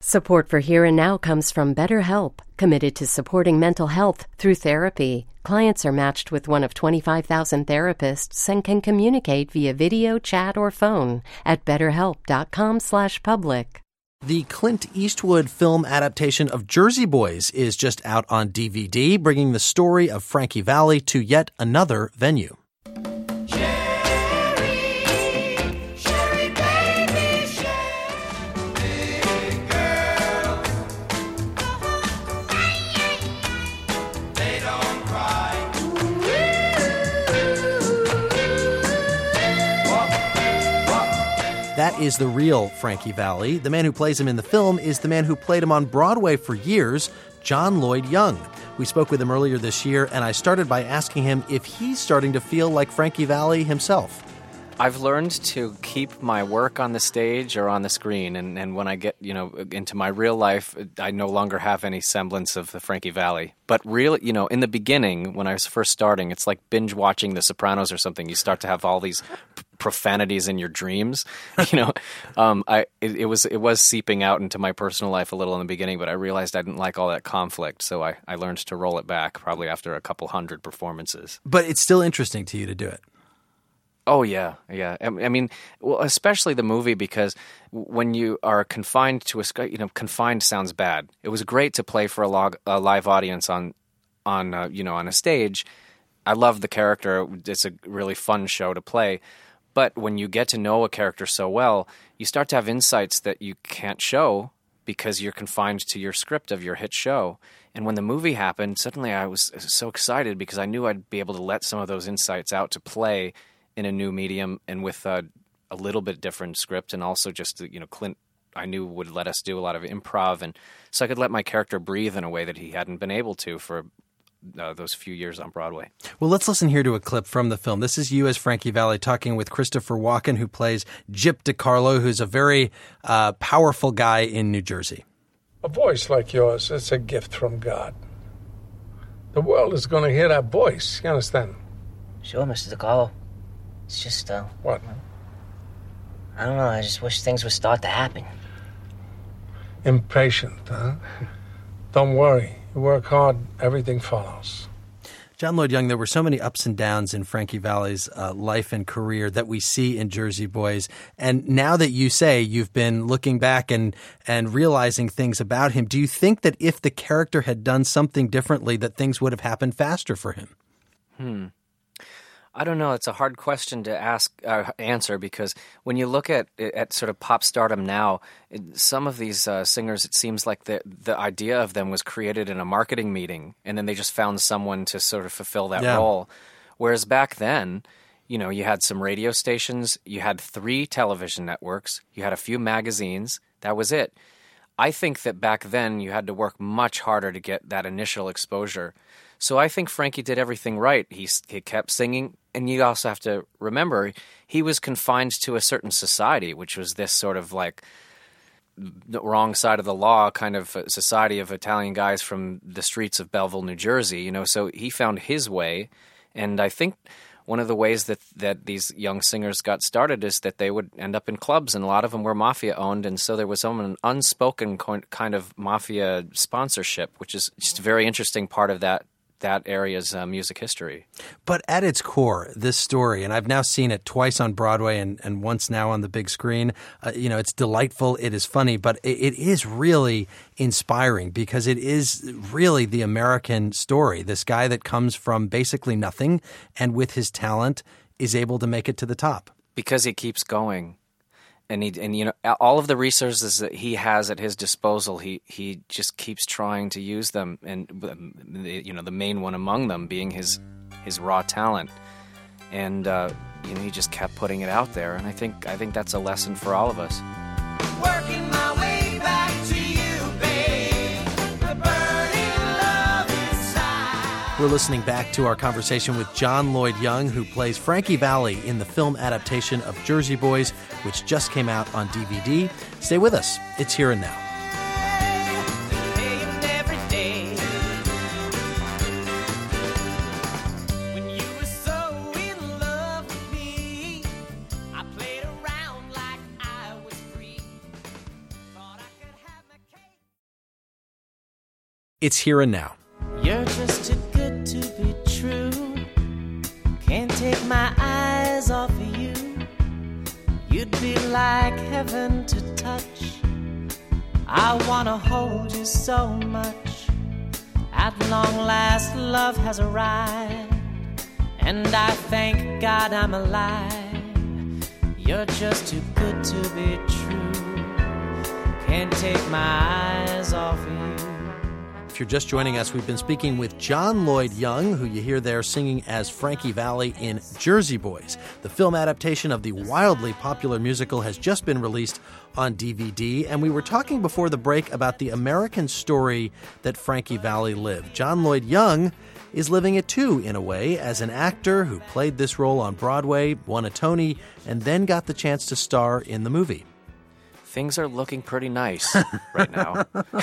Support for Here and Now comes from BetterHelp, committed to supporting mental health through therapy. Clients are matched with one of 25,000 therapists and can communicate via video, chat, or phone at betterhelp.com/public. The Clint Eastwood film adaptation of Jersey Boys is just out on DVD, bringing the story of Frankie Valli to yet another venue. That is the real Frankie Valli. The man who plays him in the film is the man who played him on Broadway for years, John Lloyd Young. We spoke with him earlier this year, and I started by asking him if he's starting to feel like Frankie Valli himself. I've learned to keep my work on the stage or on the screen, and when I get, into my real life, I no longer have any semblance of the Frankie Valli. But really, in the beginning, when I was first starting, it's like binge watching The Sopranos or something. You start to have all these profanities in your dreams. It was seeping out into my personal life a little in the beginning, but I realized I didn't like all that conflict, so I learned to roll it back probably after a couple hundred performances. But it's still interesting to you to do it. Oh, yeah. I mean, well, especially the movie, because when you are confined to confined sounds bad. It was great to play for a live audience on a stage. I love the character. It's a really fun show to play. But when you get to know a character so well, you start to have insights that you can't show because you're confined to your script of your hit show. And when the movie happened, suddenly I was so excited because I knew I'd be able to let some of those insights out to play in a new medium and with a little bit different script, and also just, Clint, I knew would let us do a lot of improv, and so I could let my character breathe in a way that he hadn't been able to for those few years on Broadway. Well, let's listen here to a clip from the film. This is you as Frankie Valli talking with Christopher Walken, who plays Gyp DeCarlo, who's a very powerful guy in New Jersey. A voice like yours, it's a gift from God. The world is going to hear that voice, you understand? Sure, Mr. DeCarlo. It's just, What? I don't know, I just wish things would start to happen. Impatient, huh? Don't worry. You work hard, everything follows. John Lloyd Young, there were so many ups and downs in Frankie Valli's life and career that we see in Jersey Boys. And now that you say you've been looking back and realizing things about him, do you think that if the character had done something differently, that things would have happened faster for him? I don't know. It's a hard question to answer, because when you look at sort of pop stardom now, some of these singers, it seems like the idea of them was created in a marketing meeting, and then they just found someone to sort of fulfill that role. Whereas back then, you had some radio stations, you had 3 television networks, you had a few magazines. That was it. I think that back then you had to work much harder to get that initial exposure. So I think Frankie did everything right. He kept singing, and you also have to remember he was confined to a certain society, which was this sort of like the wrong side of the law kind of society of Italian guys from the streets of Belleville, New Jersey. So he found his way, and I think one of the ways that these young singers got started is that they would end up in clubs, and a lot of them were mafia-owned, and so there was an unspoken kind of mafia sponsorship, which is just a very interesting part of that area's music history. But at its core, this story, and I've now seen it twice on Broadway and once now on the big screen, it's delightful, it is funny, but it is really inspiring because it is really the American story. This guy that comes from basically nothing and with his talent is able to make it to the top. Because he keeps going. And all of the resources that he has at his disposal, he just keeps trying to use them, and the main one among them being his raw talent, and he just kept putting it out there, and I think that's a lesson for all of us. Working my way back to you, babe. The burning love inside. We're listening back to our conversation with John Lloyd Young, who plays Frankie Valli in the film adaptation of Jersey Boys, which just came out on DVD. Stay with us. It's Here and Now. It's Here and Now. You're just too good to be true. Can't take my eyes off of you. You'd be like heaven to touch. I wanna hold you so much. At long last, love has arrived, and I thank God I'm alive. You're just too good to be true. Can't take my eyes off of you. If you're just joining us, we've been speaking with John Lloyd Young, who you hear there singing as Frankie Valli in Jersey Boys. The film adaptation of the wildly popular musical has just been released on DVD, and we were talking before the break about the American story that Frankie Valli lived. John Lloyd Young is living it too, in a way, as an actor who played this role on Broadway, won a Tony, and then got the chance to star in the movie. Things are looking pretty nice right now,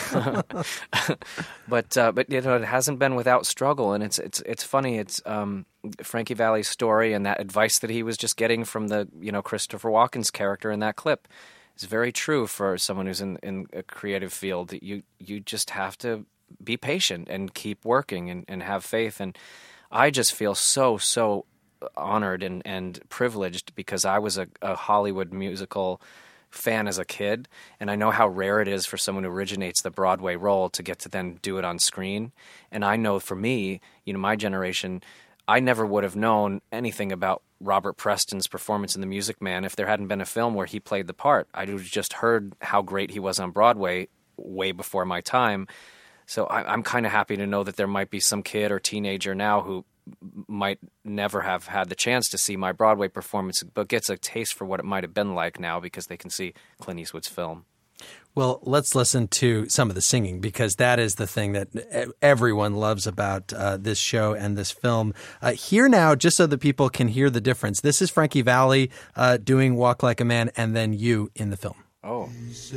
but you know, it hasn't been without struggle, and it's funny. It's Frankie Valli's story and that advice that he was just getting from the Christopher Walken's character in that clip is very true for someone who's in a creative field. You just have to be patient and keep working and have faith. And I just feel so honored and privileged because I was a Hollywood musical fan as a kid, and I know how rare it is for someone who originates the Broadway role to get to then do it on screen. And I know for me, my generation, I never would have known anything about Robert Preston's performance in The Music Man if there hadn't been a film where he played the part. I just heard how great he was on Broadway way before my time. So I'm kind of happy to know that there might be some kid or teenager now who might never have had the chance to see my Broadway performance, but gets a taste for what it might have been like now because they can see Clint Eastwood's film. Well, let's listen to some of the singing, because that is the thing that everyone loves about this show and this film. Here now, just so that people can hear the difference, this is Frankie Valli doing Walk Like a Man, and then you in the film. Oh.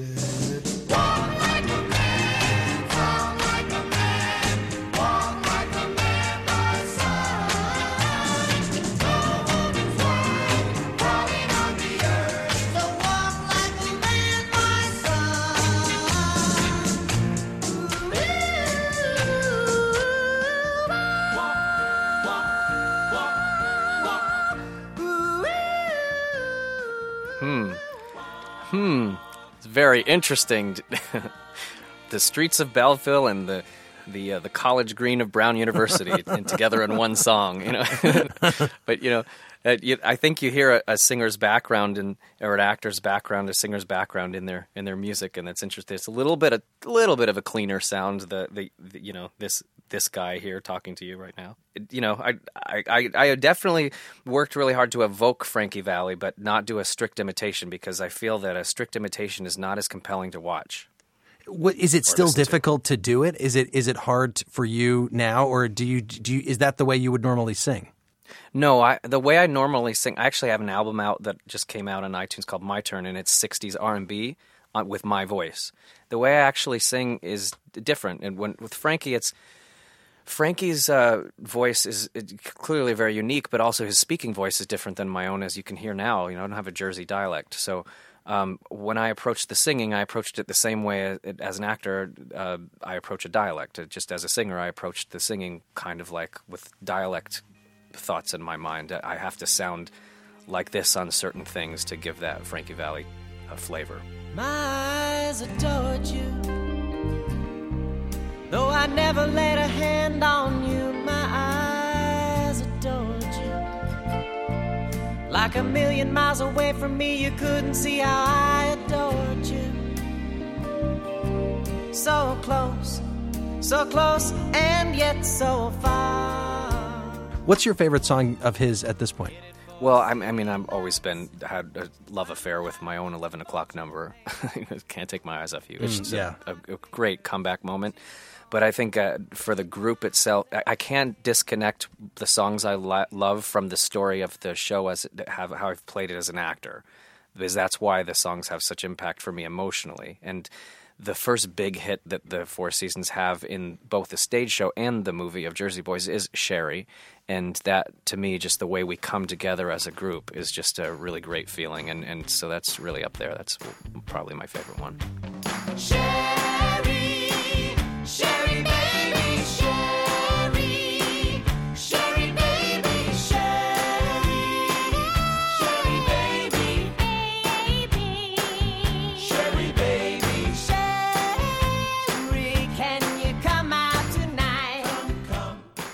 It's very interesting. The streets of Belleville and the college green of Brown University and together in one song, But I think you hear a singer's background or an actor's background, a singer's background in their music, and that's interesting. It's a little bit of a cleaner sound. This guy here talking to you right now. I definitely worked really hard to evoke Frankie Valli, but not do a strict imitation, because I feel that a strict imitation is not as compelling to watch. Is it still difficult to do it? Is it hard for you now, or is that the way you would normally sing? No, the way I normally sing, I actually have an album out that just came out on iTunes called My Turn, and it's 60s R&B with my voice. The way I actually sing is different, and with Frankie, Frankie's voice is clearly very unique, but also his speaking voice is different than my own, as you can hear now. I don't have a Jersey dialect, so when I approached the singing, I approached it the same way as an actor I approach a dialect. Just as a singer, I approached the singing kind of like with dialect thoughts in my mind. I have to sound like this on certain things to give that Frankie Valli flavor. My eyes adored you, though I never laid a hand on you. My eyes adored you. Like a million miles away from me, you couldn't see how I adored you. So close, and yet so far. What's your favorite song of his at this point? Well, I've always had a love affair with my own 11 O'Clock number. Can't Take My Eyes Off You. It's a great comeback moment. But I think for the group itself, I can't disconnect the songs I love from the story of the show how I've played it as an actor, because that's why the songs have such impact for me emotionally. And the first big hit that the Four Seasons have in both the stage show and the movie of Jersey Boys is Sherry. And that, to me, just the way we come together as a group is just a really great feeling. And so that's really up there. That's probably my favorite one. Sherry, Sherry, baby.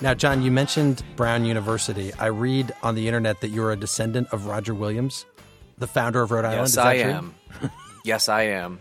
Now, John, you mentioned Brown University. I read on the internet that you're a descendant of Roger Williams, the founder of Rhode Island. Yes, Is that I true? am. Yes, I am.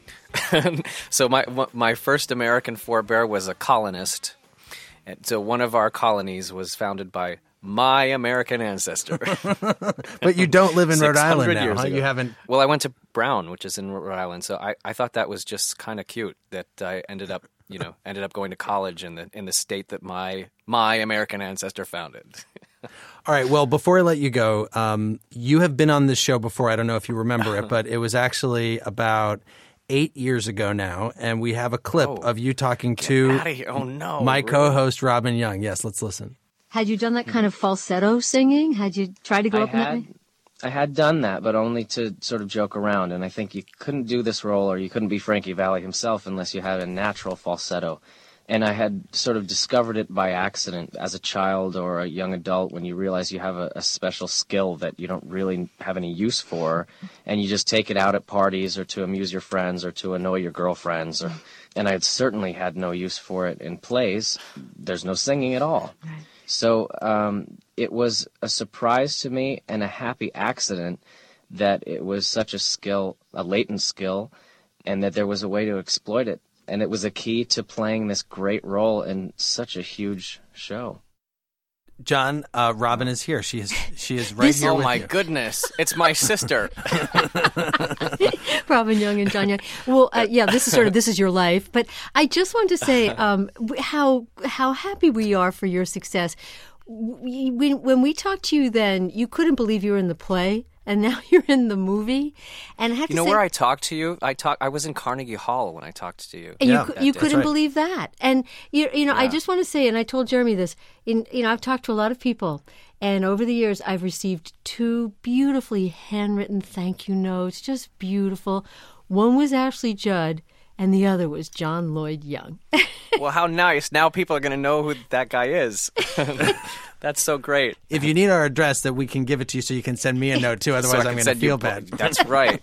So my first American forebear was a colonist. And so one of our colonies was founded by my American ancestor. But you don't live in Rhode 600 Island now, years huh? ago. You haven't. Well, I went to Brown, which is in Rhode Island. So I thought that was just kind of cute that I ended up going to college in the state that my American ancestor founded. All right. Well, before I let you go, you have been on this show before. I don't know if you remember it, but it was actually about 8 years ago now, and we have a clip of you talking to my co-host Robin Young. Yes, let's listen. Had you done that kind of falsetto singing? Had you tried to go up in that way? I had done that, but only to sort of joke around, and I think you couldn't do this role, or you couldn't be Frankie Valli himself unless you had a natural falsetto. And I had sort of discovered it by accident as a child or a young adult when you realize you have a special skill that you don't really have any use for, and you just take it out at parties or to amuse your friends or to annoy your girlfriends. And I certainly had no use for it in plays. There's no singing at all. Right. So it was a surprise to me and a happy accident that it was such a skill, a latent skill, and that there was a way to exploit it. And it was a key to playing this great role in such a huge show. John, Robin is here. She is right here. Oh with my you. goodness! It's my sister. Robin Young and John Young. Well, yeah, this is your life. But I just wanted to say how happy we are for your success. When we talked to you then, you couldn't believe you were in the play, and now you're in the movie. And I have to say, where I talked to you? I was in Carnegie Hall when I talked to you. And Yeah, you that's couldn't right. believe that. And I just want to say, and I told Jeremy this. I've talked to a lot of people, and over the years, I've received 2 beautifully handwritten thank you notes, just beautiful. One was Ashley Judd, and the other was John Lloyd Young. Well, how nice! Now people are going to know who that guy is. That's so great. If you need our address, that we can give it to you, so you can send me a note too. Otherwise, So I I'm can going to send feel you- bad. That's right.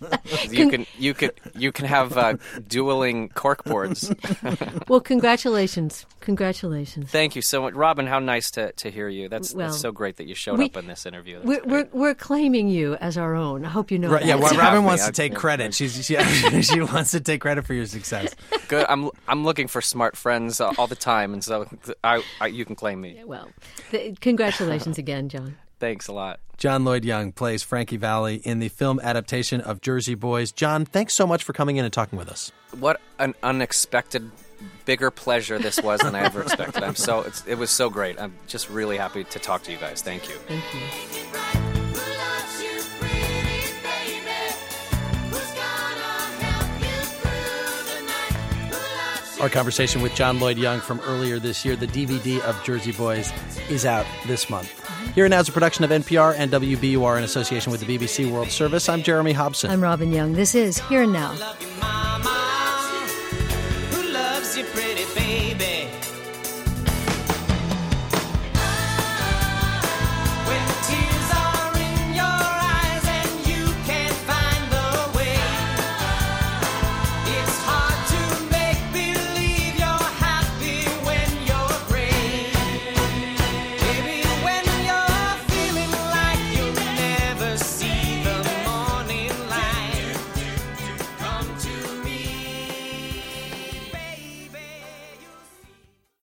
You can have dueling corkboards. Well, congratulations. Congratulations. Thank you so much, Robin. How nice to hear you. That's Well, so great that you showed up in this interview. That's great. We're claiming you as our own. I hope you know Right, that. yeah, well, Have Robin me. wants to I- take credit. She wants to take credit for your success. Good. I'm looking for smart friends all the time, and so you can claim me. Well, congratulations again, John. Thanks a lot. John Lloyd Young plays Frankie Valli in the film adaptation of Jersey Boys. John, thanks so much for coming in and talking with us. What an unexpected, bigger pleasure this was than I ever expected. It was so great. I'm just really happy to talk to you guys. Thank you. Thank you. Our conversation with John Lloyd Young from earlier this year, the DVD of Jersey Boys, is out this month. Here and Now is a production of NPR and WBUR in association with the BBC World Service. I'm Jeremy Hobson. I'm Robin Young. This is Here and Now. Love you, mama, who loves you, pretty baby.